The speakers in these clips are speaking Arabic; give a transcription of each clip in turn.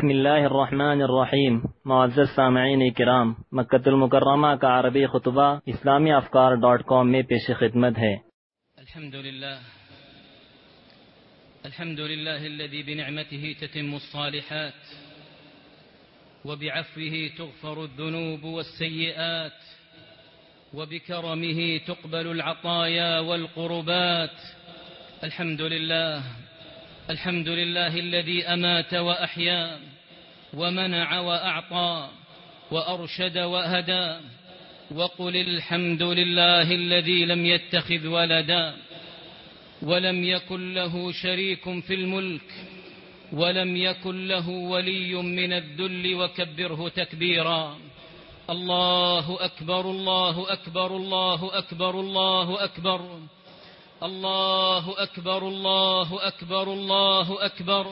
بسم الله الرحمن الرحیم. معزز سامعین کرام، مکۃ المکرمہ کا عربی خطبہ اسلامی افکار.com میں پیش خدمت ہے۔ الحمد لله الذي بنعمته تتم الصالحات وبعفوه تغفر الذنوب والسيئات وبكرمه تقبل العطايا والقربات. الحمد لله الذي أمات وأحيا ومنع وأعطى وأرشد وهدى. وقل الحمد لله الذي لم يتخذ ولدا ولم يكن له شريك في الملك ولم يكن له ولي من الذل وكبره تكبيرا. الله أكبر الله أكبر الله أكبر الله أكبر الله أكبر الله أكبر الله أكبر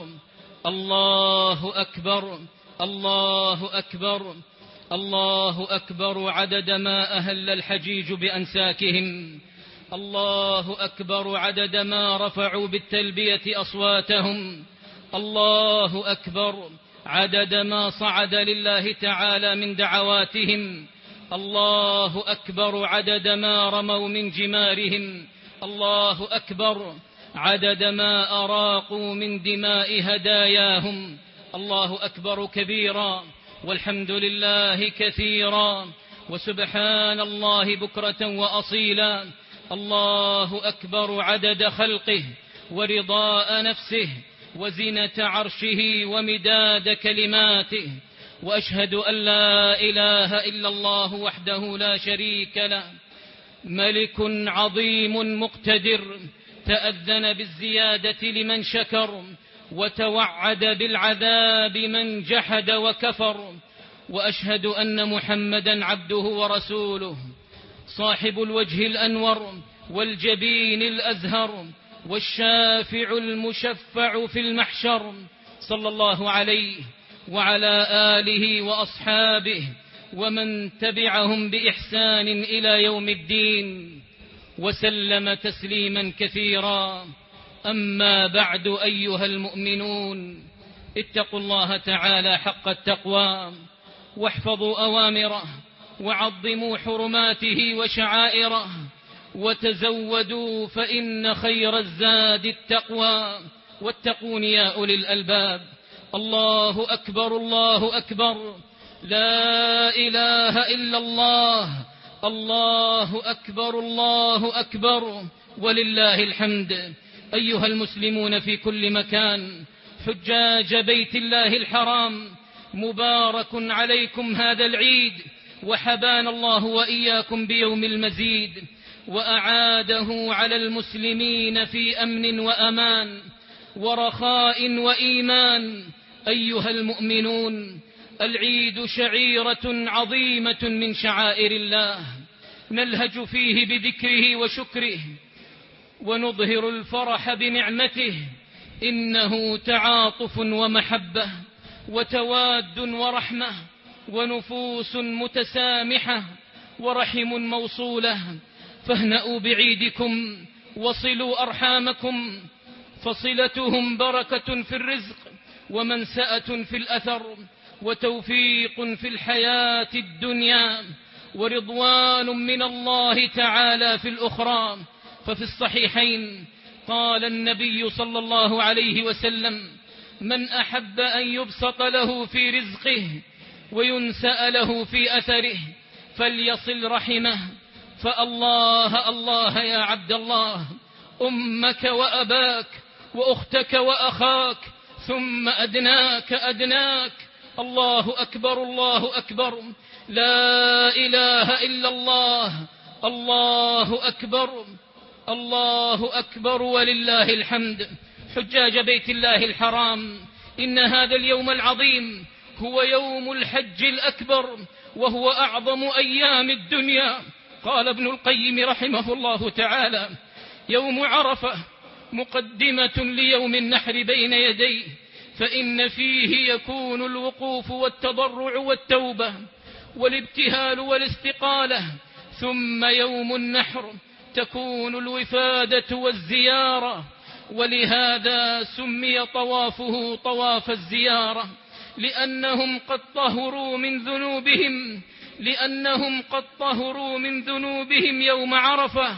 الله أكبر الله أكبر الله أكبر عدد ما أهل الحجيج بأنساكهم. الله أكبر عدد ما رفعوا بالتلبية أصواتهم. الله أكبر عدد ما صعد لله تعالى من دعواتهم. الله أكبر عدد ما رموا من جمارهم. الله أكبر عدد ما أراقوا من دماء هداياهم. الله أكبر كبيرا والحمد لله كثيرا وسبحان الله بكرة وأصيلا. الله أكبر عدد خلقه ورضاء نفسه وزنة عرشه ومداد كلماته. وأشهد أن لا إله إلا الله وحده لا شريك له، ملك عظيم مقتدر، تأذن بالزيادة لمن شكر وتوعد بالعذاب من جحد وكفر. وأشهد أن محمدا عبده ورسوله، صاحب الوجه الأنور والجبين الأزهر والشافع المشفع في المحشر، صلى الله عليه وعلى آله وأصحابه ومن تبعهم بإحسان إلى يوم الدين وسلم تسليما كثيرا. أما بعد، أيها المؤمنون، اتقوا الله تعالى حق التقوى واحفظوا أوامره وعظموا حرماته وشعائره وتزودوا فإن خير الزاد التقوى واتقون يا أولي الألباب. الله أكبر الله أكبر، لا إله إلا الله. الله أكبر الله أكبر ولله الحمد. أيها المسلمون في كل مكان، حجاج بيت الله الحرام، مبارك عليكم هذا العيد، وحبانا الله وإياكم بيوم المزيد، وأعاده على المسلمين في أمن وأمان ورخاء وإيمان. أيها المؤمنون، العيد شعيرة عظيمة من شعائر الله، نلهج فيه بذكره وشكره ونظهر الفرح بنعمته. إنه تعاطف ومحبة وتواد ورحمة ونفوس متسامحة ورحم موصولة. فاهنأوا بعيدكم وصلوا أرحامكم، فصلتهم بركة في الرزق ومنسأة في الأثر وتوفيق في الحياة الدنيا ورضوان من الله تعالى في الأخرى. ففي الصحيحين قال النبي صلى الله عليه وسلم: من أحب أن يبسط له في رزقه وينسأ له في أثره فليصل رحمه. فالله الله يا عبد الله، أمك وأباك وأختك وأخاك ثم أدناك. الله أكبر الله أكبر، لا إله إلا الله. الله أكبر الله أكبر ولله الحمد. حجاج بيت الله الحرام، إن هذا اليوم العظيم هو يوم الحج الأكبر، وهو أعظم أيام الدنيا. قال ابن القيم رحمه الله تعالى: يوم عرفة مقدمة ليوم النحر بين يديه، فإن فيه يكون الوقوف والتضرع والتوبة والابتهال والاستقالة. ثم يوم النحر تكون الوفادة والزيارة، ولهذا سمي طوافه طواف الزيارة، لأنهم قد طهروا من ذنوبهم يوم عرفة،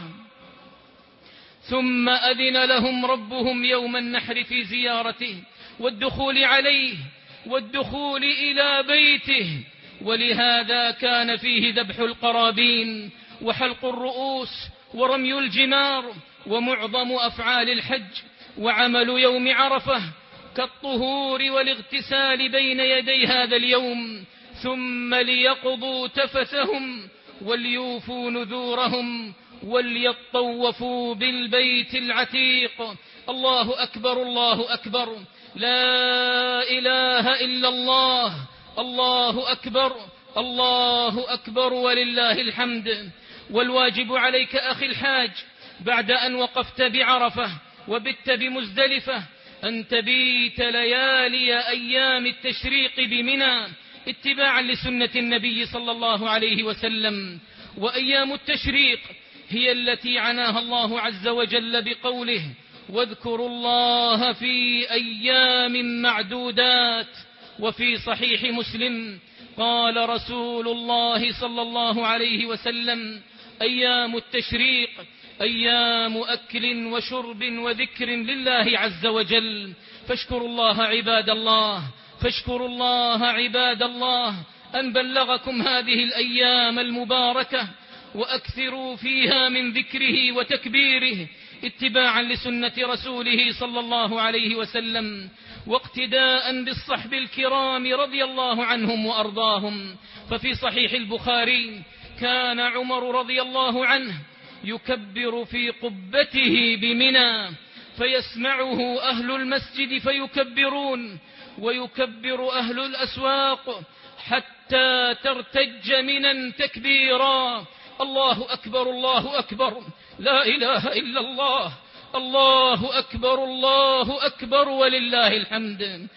ثم أذن لهم ربهم يوم النحر في زيارته والدخول عليه والدخول إلى بيته، ولهذا كان فيه ذبح القرابين وحلق الرؤوس ورمي الجمار ومعظم أفعال الحج. وعمل يوم عرفة كالطهور والاغتسال بين يدي هذا اليوم، ثم ليقضوا تفثهم وليوفوا نذورهم وليطوفوا بالبيت العتيق. الله أكبر الله أكبر، لا إله إلا الله، الله أكبر الله أكبر ولله الحمد. والواجب عليك أخي الحاج بعد أن وقفت بعرفة وبت بمزدلفة أن تبيت ليالي أيام التشريق بمنى اتباعا لسنة النبي صلى الله عليه وسلم. وأيام التشريق هي التي عناها الله عز وجل بقوله: واذكروا الله في أيام معدودات. وفي صحيح مسلم قال رسول الله صلى الله عليه وسلم: أيام التشريق أيام أكل وشرب وذكر لله عز وجل، فاشكروا الله عباد الله، فاشكروا الله عباد الله أن بلغكم هذه الأيام المباركة، وأكثروا فيها من ذكره وتكبيره اتباعا لسنة رسوله صلى الله عليه وسلم، واقتداء بالصحب الكرام رضي الله عنهم وأرضاهم. ففي صحيح البخاري كان عمر رضي الله عنه يكبر في قبته بمنى فيسمعه أهل المسجد فيكبرون، ويكبر أهل الأسواق حتى ترتج منى تكبيرا. الله أكبر الله أكبر، لا إله إلا الله، الله أكبر الله أكبر ولله الحمد.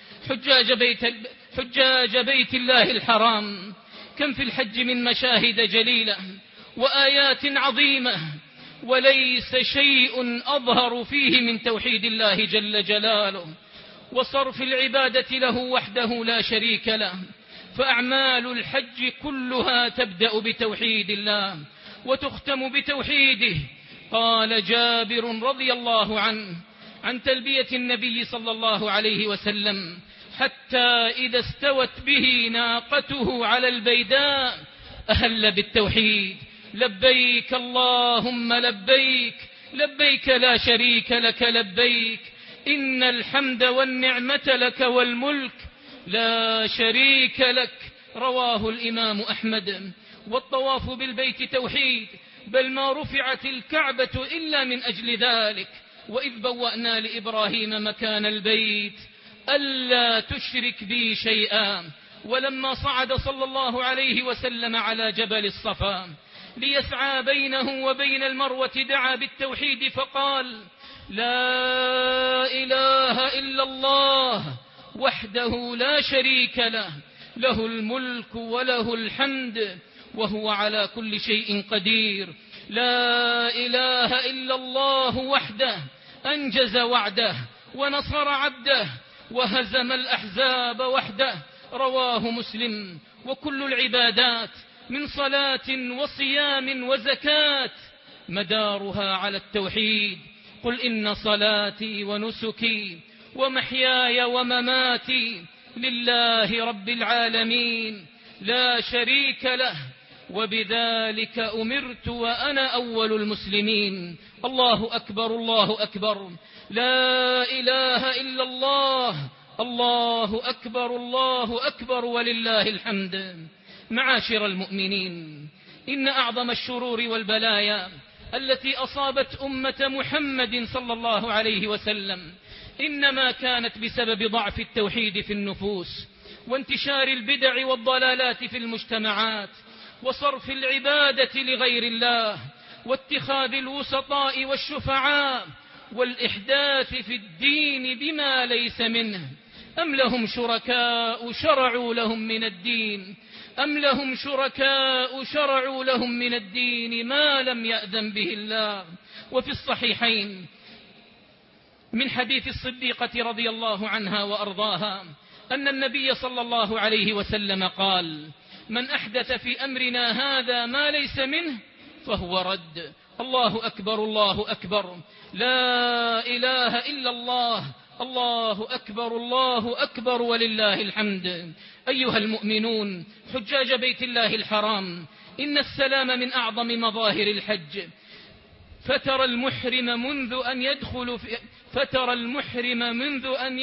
حجاج بيت الله الحرام، كم في الحج من مشاهد جليلة وآيات عظيمة، وليس شيء أظهر فيه من توحيد الله جل جلاله وصرف العبادة له وحده لا شريك له. فأعمال الحج كلها تبدأ بتوحيد الله وتختم بتوحيده. قال جابر رضي الله عنه عن تلبية النبي صلى الله عليه وسلم: حتى إذا استوت به ناقته على البيداء أهل بالتوحيد: لبيك اللهم لبيك، لبيك لا شريك لك لبيك، إن الحمد والنعمة لك والملك لا شريك لك. رواه الإمام أحمد. والطواف بالبيت توحيد، بل ما رفعت الكعبة إلا من أجل ذلك. وإذ بوأنا لإبراهيم مكان البيت ألا تشرك بي شيئا. ولما صعد صلى الله عليه وسلم على جبل الصفا ليسعى بينه وبين المروة دعا بالتوحيد فقال: لا إله إلا الله وحده لا شريك له، له الملك وله الحمد وهو على كل شيء قدير. لا إله إلا الله وحده أنجز وعده ونصر عبده وهزم الأحزاب وحده. رواه مسلم. وكل العبادات من صلاة وصيام وزكاة مدارها على التوحيد. قل إن صلاتي ونسكي ومحياي ومماتي لله رب العالمين لا شريك له وبذلك أمرت وأنا أول المسلمين. الله أكبر الله أكبر، لا إله إلا الله، الله أكبر الله أكبر ولله الحمد. معاشر المؤمنين، إن أعظم الشرور والبلايا التي أصابت أمة محمد صلى الله عليه وسلم إنما كانت بسبب ضعف التوحيد في النفوس وانتشار البدع والضلالات في المجتمعات وصرف العبادة لغير الله واتخاذ الوسطاء والشفعاء والإحداث في الدين بما ليس منه. أم لهم شركاء شرعوا لهم من الدين شرعوا لهم من الدين ما لم يأذن به الله. وفي الصحيحين من حديث الصديقة رضي الله عنها وأرضاها أن النبي صلى الله عليه وسلم قال: من أحدث في أمرنا هذا ما ليس منه فهو رد. الله أكبر الله أكبر، لا إله إلا الله، الله أكبر الله أكبر ولله الحمد. أيها المؤمنون حجاج بيت الله الحرام، إن السلام من أعظم مظاهر الحج. فترى المحرم منذ أن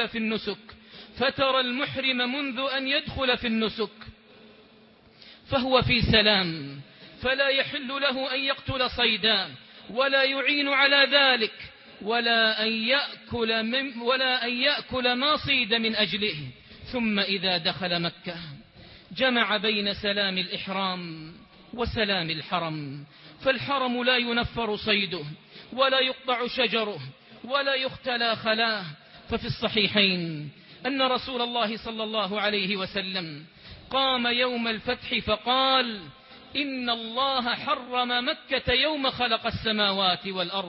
يدخل في النسك فهو في سلام، فلا يحل له أن يقتل صيدا ولا يعين على ذلك ولا أن يأكل ما صيد من أجله. ثم إذا دخل مكة جمع بين سلام الإحرام وسلام الحرم، فالحرم لا ينفر صيده ولا يقطع شجره ولا يختلى خلاه. ففي الصحيحين أن رسول الله صلى الله عليه وسلم قام يوم الفتح فقال: إن الله حرم مكة يوم خلق السماوات والأرض،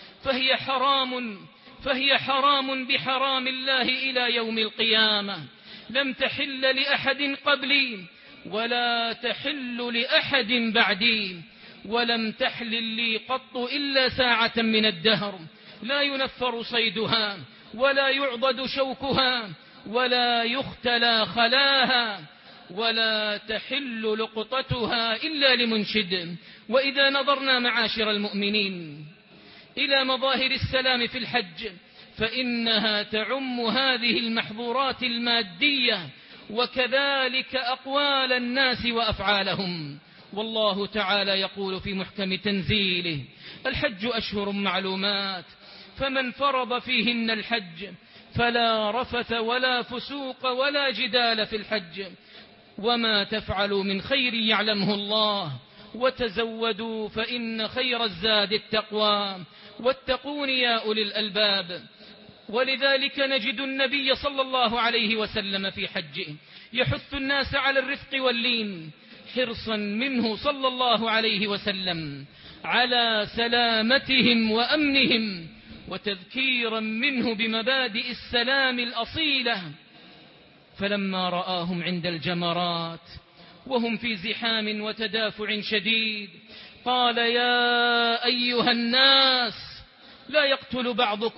فهي حرام بحرام الله إلى يوم القيامة، لم تحل لأحد قبلي ولا تحل لأحد بعدي، ولم تحلل لي قط إلا ساعة من الدهر، لا ينفر صيدها ولا يعضد شوكها ولا يختلى خلاها ولا تحل لقطتها إلا لمنشد. وإذا نظرنا معاشر المؤمنين إلى مظاهر السلام في الحج فإنها تعم هذه المحظورات المادية وكذلك أقوال الناس وأفعالهم. والله تعالى يقول في محكم تنزيله: الحج أشهر معلومات، فمن فرض فيهن الحج فلا رفث ولا فسوق ولا جدال في الحج، وما تفعلوا من خير يعلمه الله، وتزودوا فإن خير الزاد التقوى، واتقون يا أولي الألباب. ولذلك نجد النبي صلى الله عليه وسلم في حجه يحث الناس على الرفق واللين، حرصا منه صلى الله عليه وسلم على سلامتهم وأمنهم، وتذكيرا منه بمبادئ السلام الأصيلة. فلما رآهم عند الجمرات وهم في زحام وتدافع شديد قال: يا أيها الناس، لا يقتل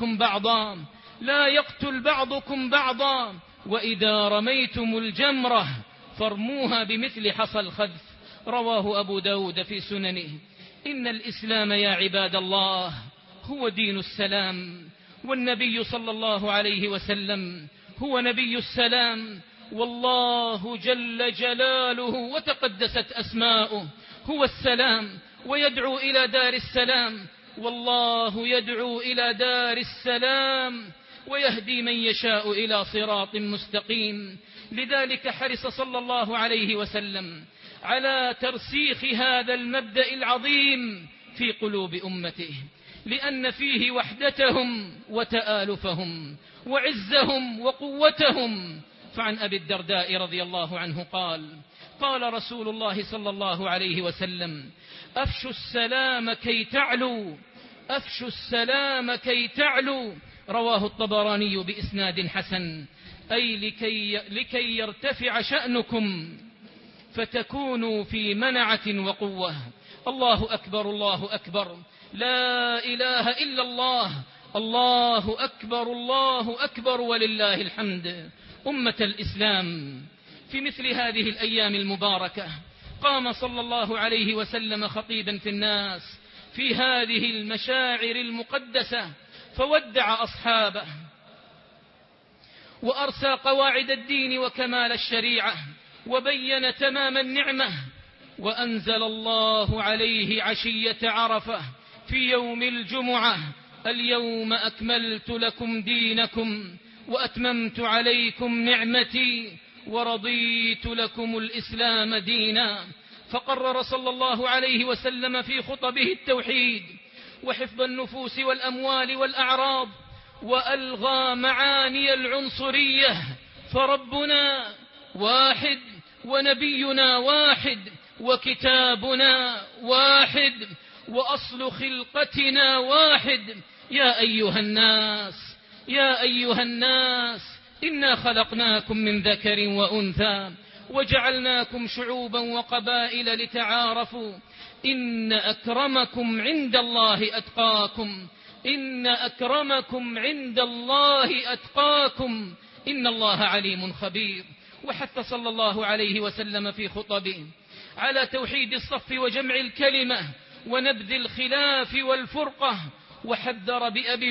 بعضكم بعضا، وإذا رميتم الجمرة فارموها بمثل حصى الخذف. رواه أبو داود في سننه. إن الإسلام يا عباد الله هو دين السلام، والنبي صلى الله عليه وسلم هو نبي السلام، والله جل جلاله وتقدست أسماؤه هو السلام، ويدعو إلى دار السلام، والله يدعو إلى دار السلام ويهدي من يشاء إلى صراط مستقيم. لذلك حرص صلى الله عليه وسلم على ترسيخ هذا المبدأ العظيم في قلوب أمته، لأن فيه وحدتهم وتآلفهم وعزهم وقوتهم. فعن أبي الدرداء رضي الله عنه قال: قال رسول الله صلى الله عليه وسلم: أفشوا السلام كي تعلوا. رواه الطبراني بإسناد حسن. أي لكي يرتفع شأنكم فتكونوا في منعة وقوة. الله أكبر الله أكبر، لا إله إلا الله، الله أكبر ولله الحمد. أمة الإسلام، في مثل هذه الأيام المباركة قام صلى الله عليه وسلم خطيبا في الناس في هذه المشاعر المقدسة، فودع أصحابه وأرسى قواعد الدين وكمال الشريعة، وبين تمام النعمة، وأنزل الله عليه عشية عرفة في يوم الجمعة: اليوم أكملت لكم دينكم وأتممت عليكم نعمتي ورضيت لكم الإسلام دينا. فقرر صلى الله عليه وسلم في خطبه التوحيد وحفظ النفوس والأموال والأعراض، وألغى معاني العنصرية، فربنا واحد ونبينا واحد وكتابنا واحد وأصل خلقتنا واحد. يا أيها الناس إنا خلقناكم من ذكر وأنثى وجعلناكم شعوبا وقبائل لتعارفوا إن أكرمكم عند الله أتقاكم إن أكرمكم عند الله أتقاكم إن الله عليم خبير. وحث صلى الله عليه وسلم في خطبه على توحيد الصف وجمع الكلمة ونبذ الخلاف والفرقة، وحذر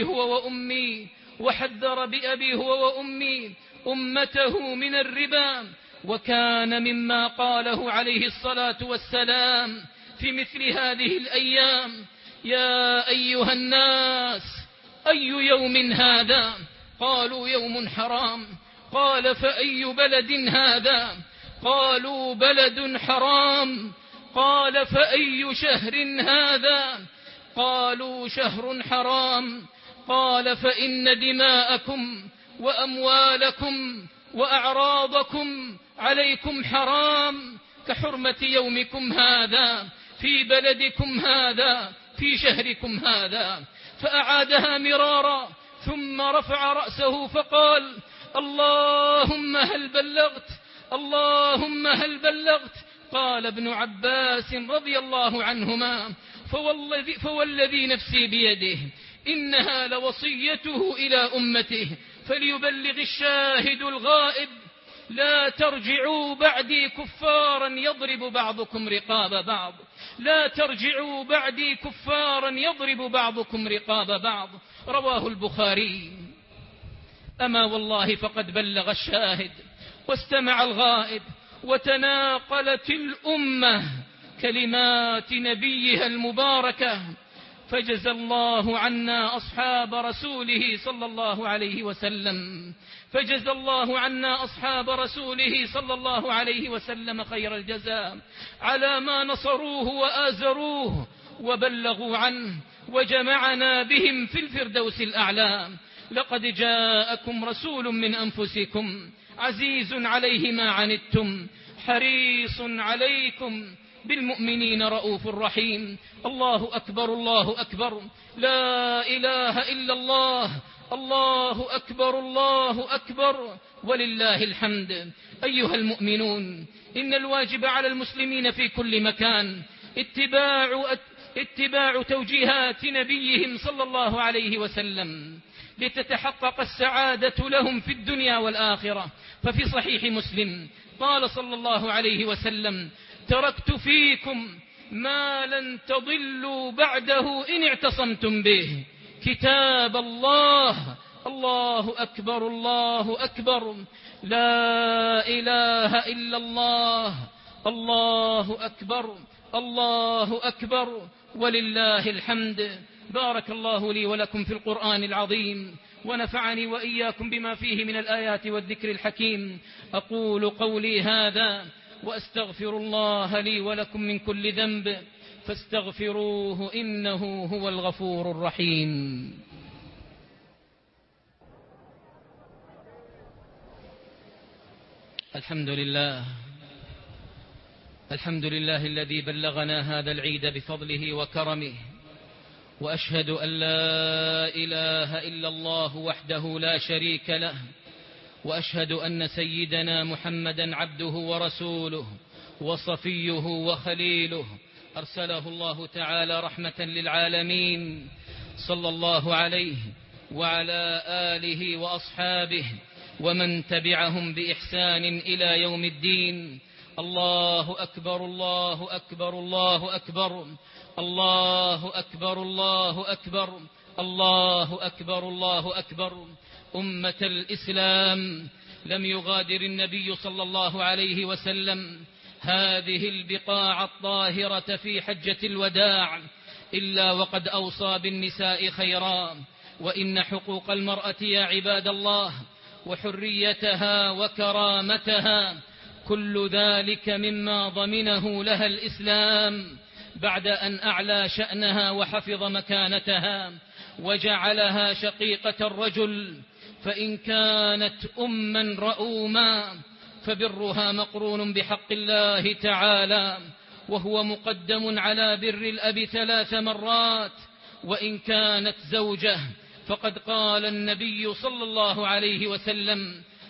بأبي هو وأمي أمته من الربا. وكان مما قاله عليه الصلاة والسلام في مثل هذه الأيام: يا أيها الناس أي يوم هذا؟ قالوا يوم حرام. قال فأي بلد هذا؟ قالوا بلد حرام. قال فأي شهر هذا؟ قالوا شهر حرام. قال فإن دماءكم وأموالكم وأعراضكم عليكم حرام كحرمة يومكم هذا في بلدكم هذا في شهركم هذا. فأعادها مرارا ثم رفع رأسه فقال: اللهم هل بلغت؟ اللهم هل بلغت؟ قال ابن عباس رضي الله عنهما: فوالذي نفسي بيده إنها لوصيته إلى أمته فليبلغ الشاهد الغائب لا ترجعوا بعدي كفارا يضرب بعضكم رقاب بعض لا ترجعوا بعدي كفارا يضرب بعضكم رقاب بعض. رواه البخاري. أما والله فقد بلغ الشاهد واستمع الغائب وتناقلت الأمة كلمات نبيها المباركة، فجزى الله عنا أصحاب رسوله صلى الله عليه وسلم فجزى الله عنا أصحاب رسوله صلى الله عليه وسلم خير الجزاء على ما نصروه وآزروه وبلغوا عنه وجمعنا بهم في الفردوس الأعلى. لقد جاءكم رسول من أنفسكم عزيز عليه ما عنتم حريص عليكم بالمؤمنين رؤوف رحيم. الله أكبر الله أكبر لا إله إلا الله الله أكبر الله أكبر ولله الحمد. أيها المؤمنون، إن الواجب على المسلمين في كل مكان اتباع توجيهات نبيهم صلى الله عليه وسلم لتتحقق السعادة لهم في الدنيا والآخرة. ففي صحيح مسلم قال صلى الله عليه وسلم: تركت فيكم ما لن تضلوا بعده إن اعتصمتم به كتاب الله. الله أكبر الله أكبر لا إله إلا الله الله أكبر الله أكبر ولله الحمد. بارك الله لي ولكم في القرآن العظيم ونفعني وإياكم بما فيه من الآيات والذكر الحكيم. أقول قولي هذا وأستغفر الله لي ولكم من كل ذنب فاستغفروه إنه هو الغفور الرحيم. الحمد لله الذي بلغنا هذا العيد بفضله وكرمه، وأشهد أن لا إله إلا الله وحده لا شريك له، وأشهد أن سيدنا محمدا عبده ورسوله وصفيه وخليله أرسله الله تعالى رحمة للعالمين، صلى الله عليه وعلى آله وأصحابه ومن تبعهم بإحسان إلى يوم الدين. الله أكبر الله أكبر الله أكبر الله أكبر الله أكبر الله أكبر الله أكبر. أمة الإسلام، لم يغادر النبي صلى الله عليه وسلم هذه البقاع الطاهرة في حجة الوداع إلا وقد أوصى بالنساء خيرا. وإن حقوق المرأة يا عباد الله وحريتها وكرامتها كل ذلك مما ضمنه لها الإسلام بعد أن أعلى شأنها وحفظ مكانتها وجعلها شقيقة الرجل. فإن كانت أما رؤوما فبرها مقرون بحق الله تعالى، وهو مقدم على بر الأب 3 مرات. وإن كانت زوجة فقد قال النبي صلى الله عليه وسلم: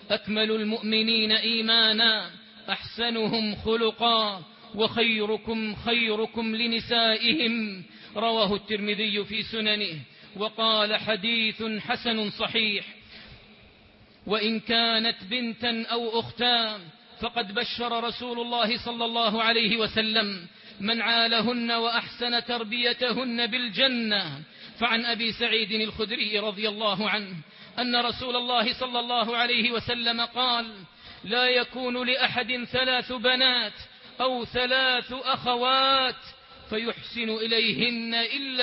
أكمل المؤمنين إيمانا أحسنهم خلقا وخيركم خيركم لنسائهم، رواه الترمذي في سننه وقال حديث حسن صحيح. وإن كانت بنتا أو أختا فقد بشر رسول الله صلى الله عليه وسلم من عالهن وأحسن تربيتهن بالجنة. فعن أبي سعيد الخدري رضي الله عنه أن رسول الله صلى الله عليه وسلم قال: لا يكون لأحد 3 بنات أو 3 أخوات فيحسن إليهن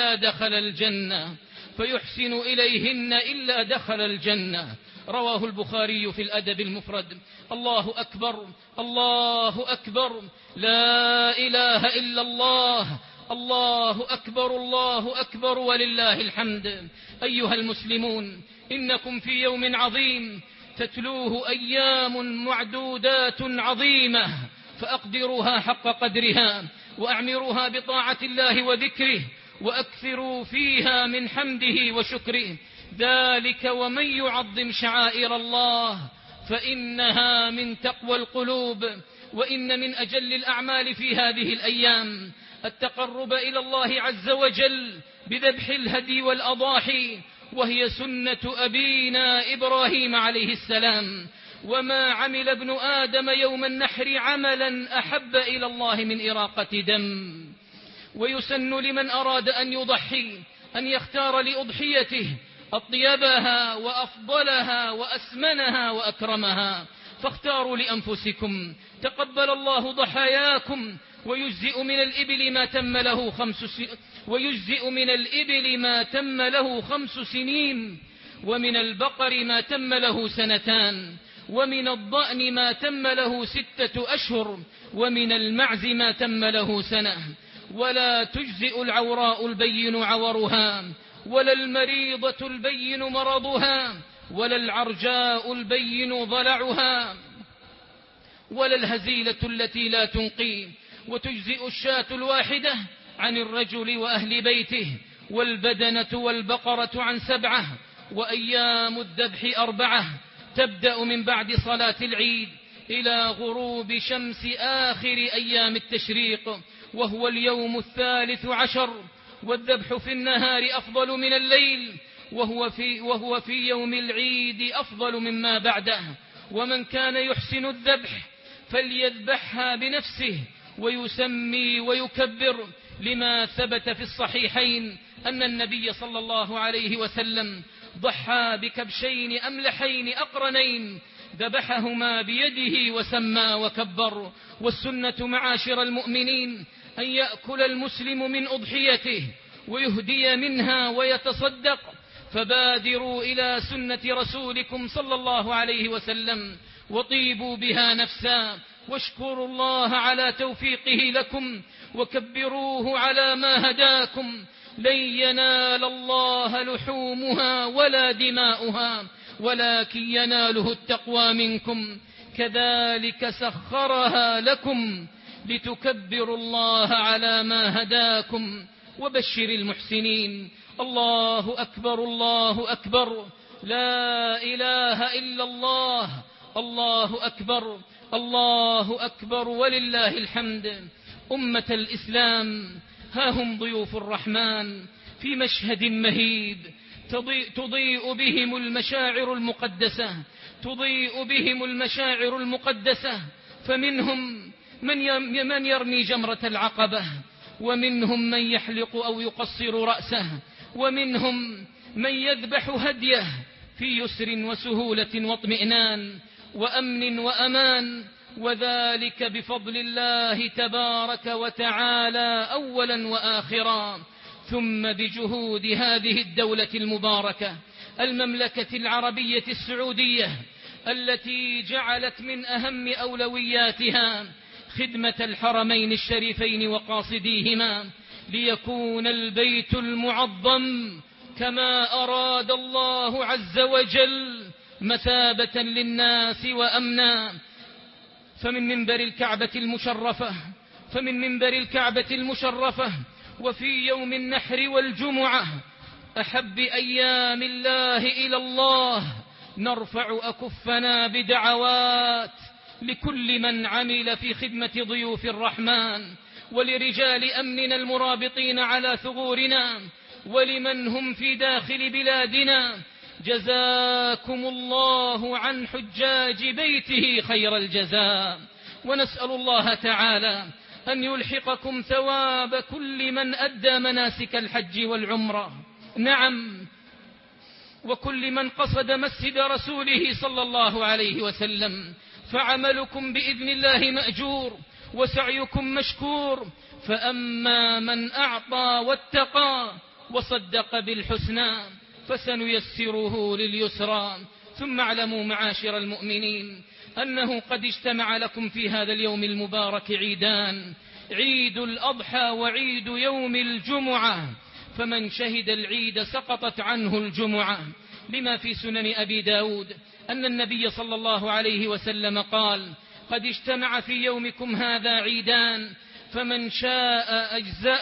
إلا دخل الجنة، رواه البخاري في الأدب المفرد. الله أكبر، الله أكبر، لا إله إلا الله، الله أكبر، الله أكبر ولله الحمد. أيها المسلمون، إنكم في يوم عظيم تتلوه أيام معدودات عظيمة، فأقدروها حق قدرها وأعمروها بطاعة الله وذكره، وأكثروا فيها من حمده وشكره. ذلك ومن يعظم شعائر الله فإنها من تقوى القلوب. وإن من أجل الأعمال في هذه الأيام التقرب إلى الله عز وجل بذبح الهدي والأضاحي، وهي سنة أبينا إبراهيم عليه السلام. وما عمل ابن آدم يوم النحر عملا أحب إلى الله من إراقة دم. ويسن لمن أراد أن يضحي أن يختار لأضحيته أطيبها وأفضلها وأسمنها وأكرمها، فاختاروا لأنفسكم. تقبل الله ضحاياكم. ويجزئ من الإبل ما تم له 5 سنين، ومن البقر ما تم له 2 سنين، ومن الضأن ما تم له 6 أشهر، ومن المعز ما تم له 1 سنة. ولا تجزئ العوراء البين عورها، ولا المريضة البين مرضها، ولا العرجاء البين ضلعها، ولا الهزيلة التي لا تنقي. وتجزئ الشاة الواحدة عن الرجل وأهل بيته، والبدنة والبقرة عن 7. وأيام الذبح 4 تبدأ من بعد صلاة العيد إلى غروب شمس آخر أيام التشريق، وهو اليوم 13. والذبح في النهار أفضل من الليل، وهو في يوم العيد أفضل مما بعده. ومن كان يحسن الذبح فليذبحها بنفسه ويسمي ويكبر، لما ثبت في الصحيحين أن النبي صلى الله عليه وسلم ضحى بكبشين أملحين أقرنين، ذبحهما بيده وسمى وكبر. والسنة معاشر المؤمنين أن يأكل المسلم من أضحيته ويهدي منها ويتصدق، فبادروا إلى سنة رسولكم صلى الله عليه وسلم وطيبوا بها نفسا، واشكروا الله على توفيقه لكم، وكبروه على ما هداكم. لن ينال الله لحومها ولا دماؤها، ولكن يناله التقوى منكم. كذلك سخرها لكم لتكبروا الله على ما هداكم. وبشر المحسنين. الله أكبر، الله أكبر، لا إله إلا الله، الله أكبر، الله أكبر ولله الحمد. أمة الإسلام، ها هم ضيوف الرحمن في مشهد مهيب تضيء بهم المشاعر المقدسة، فمنهم من يرمي جمرة العقبة، ومنهم من يحلق أو يقصر رأسه، ومنهم من يذبح هديه في يسر وسهولة واطمئنان وأمن وأمان، وذلك بفضل الله تبارك وتعالى أولا وآخرا، ثم بجهود هذه الدولة المباركة المملكة العربية السعودية، التي جعلت من أهم أولوياتها خدمة الحرمين الشريفين وقاصديهما، ليكون البيت المعظم كما أراد الله عز وجل مثابة للناس وأمنا. فمن منبر الكعبة المشرفة وفي يوم النحر والجمعة أحب أيام الله إلى الله نرفع أكفنا بدعوات لكل من عمل في خدمة ضيوف الرحمن، ولرجال أمننا المرابطين على ثغورنا، ولمن هم في داخل بلادنا. جزاكم الله عن حجاج بيته خير الجزاء، ونسأل الله تعالى أن يلحقكم ثواب كل من أدى مناسك الحج والعمرة، نعم، وكل من قصد مسجد رسوله صلى الله عليه وسلم، فعملكم بإذن الله مأجور وسعيكم مشكور. فأما من أعطى واتقى وصدق بالحسنى فسنيسره لليسرى. ثم اعلموا معاشر المؤمنين أنه قد اجتمع لكم في هذا اليوم المبارك عيدان، عيد الأضحى وعيد يوم الجمعة، فمن شهد العيد سقطت عنه الجمعة، لما في سنن أبي داود أن النبي صلى الله عليه وسلم قال: قد اجتمع في يومكم هذا عيدان، فمن شاء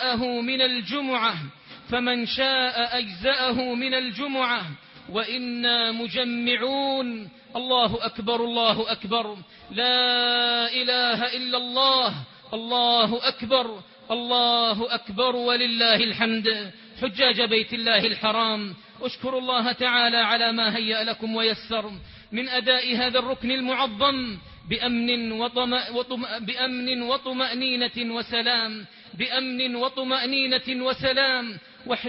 أجزأه من الجمعة وإنا مجمعون. الله أكبر الله أكبر، لا إله إلا الله، الله أكبر الله أكبر ولله الحمد. حجاج بيت الله الحرام، اشكروا الله تعالى على ما هيأ لكم ويسر من أداء هذا الركن المعظم بأمن وطمأنينة وسلام،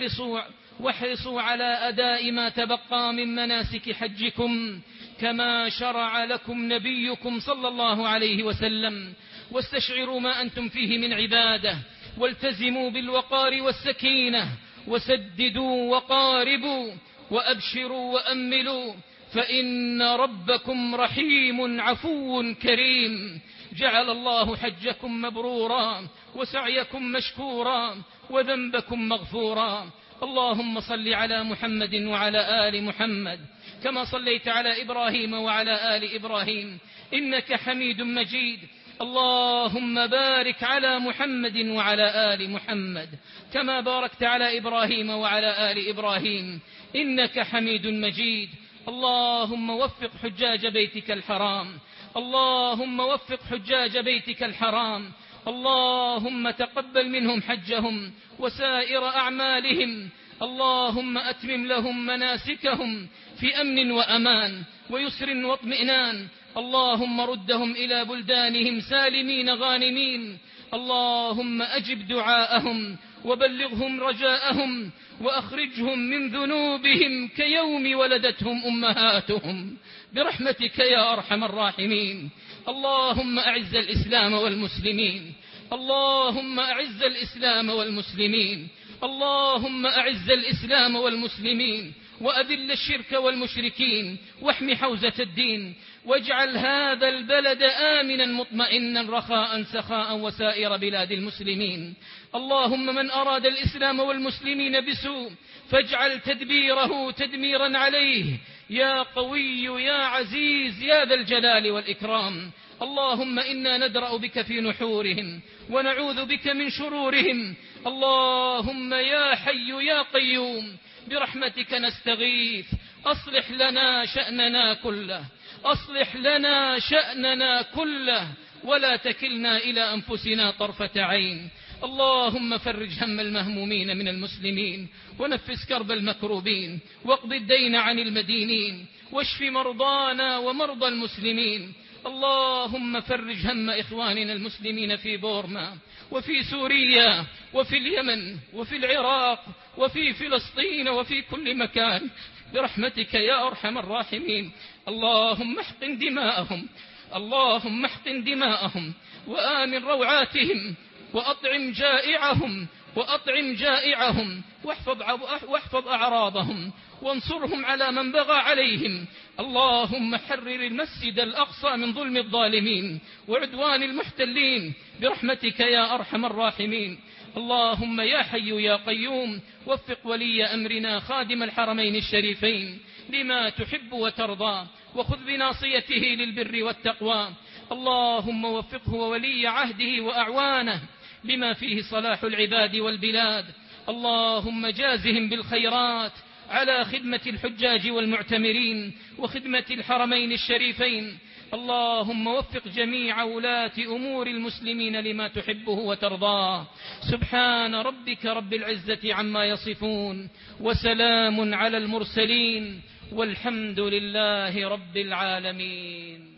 واحرصوا على أداء ما تبقى من مناسك حجكم كما شرع لكم نبيكم صلى الله عليه وسلم، واستشعروا ما أنتم فيه من عبادة، والتزموا بالوقار والسكينة، وسددوا وقاربوا، وأبشروا وأملوا، فإن ربكم رحيم عفو كريم. جعل الله حجكم مبرورا وسعيكم مشكورا وذنبكم مغفورا. اللهم صل على محمد وعلى آل محمد كما صليت على إبراهيم وعلى آل إبراهيم إنك حميد مجيد. اللهم بارك على محمد وعلى آل محمد كما باركت على إبراهيم وعلى آل إبراهيم إنك حميد مجيد. اللهم وفق حجاج بيتك الحرام، اللهم وفق حجاج بيتك الحرام، اللهم تقبل منهم حجهم وسائر أعمالهم، اللهم أتمم لهم مناسكهم في أمن وأمان ويسر واطمئنان، اللهم ردهم إلى بلدانهم سالمين غانمين، اللهم أجب دعاءهم وبلغهم رجاءهم وأخرجهم من ذنوبهم كيوم ولدتهم أمهاتهم برحمتك يا أرحم الراحمين. اللهم أعز الإسلام والمسلمين، اللهم أعز الإسلام والمسلمين، اللهم أعز الإسلام والمسلمين، وأذل الشرك والمشركين، واحم حوزة الدين، واجعل هذا البلد آمنا مطمئنا رخاء سخاء وسائر بلاد المسلمين. اللهم من أراد الإسلام والمسلمين بسوء فاجعل تدبيره تدميرا عليه يا قوي يا عزيز يا ذا الجلال والإكرام. اللهم إنا ندرأ بك في نحورهم ونعوذ بك من شرورهم. اللهم يا حي يا قيوم برحمتك نستغيث، أصلح لنا شأننا كله، أصلح لنا شأننا كله، ولا تكلنا إلى أنفسنا طرفة عين. اللهم فرج هم المهمومين من المسلمين، ونفس كرب المكروبين، واقض الدين عن المدينين، واشف مرضانا ومرضى المسلمين. اللهم فرج هم إخواننا المسلمين في بورما وفي سوريا وفي اليمن وفي العراق وفي فلسطين وفي كل مكان برحمتك يا أرحم الراحمين. اللهم احقن دماءهم، اللهم احقن دماءهم وآمن روعاتهم، وأطعم جائعهم واحفظ أعراضهم، وانصرهم على من بغى عليهم. اللهم حرر المسجد الأقصى من ظلم الظالمين وعدوان المحتلين برحمتك يا أرحم الراحمين. اللهم يا حي يا قيوم وفق ولي أمرنا خادم الحرمين الشريفين لما تحب وترضى، وخذ بناصيته للبر والتقوى. اللهم وفقه وولي عهده وأعوانه لما فيه صلاح العباد والبلاد. اللهم جازهم بالخيرات، على خدمة الحجاج والمعتمرين وخدمة الحرمين الشريفين. اللهم وفق جميع ولاة أمور المسلمين لما تحبه وترضاه. سبحان ربك رب العزة عما يصفون، وسلام على المرسلين، والحمد لله رب العالمين.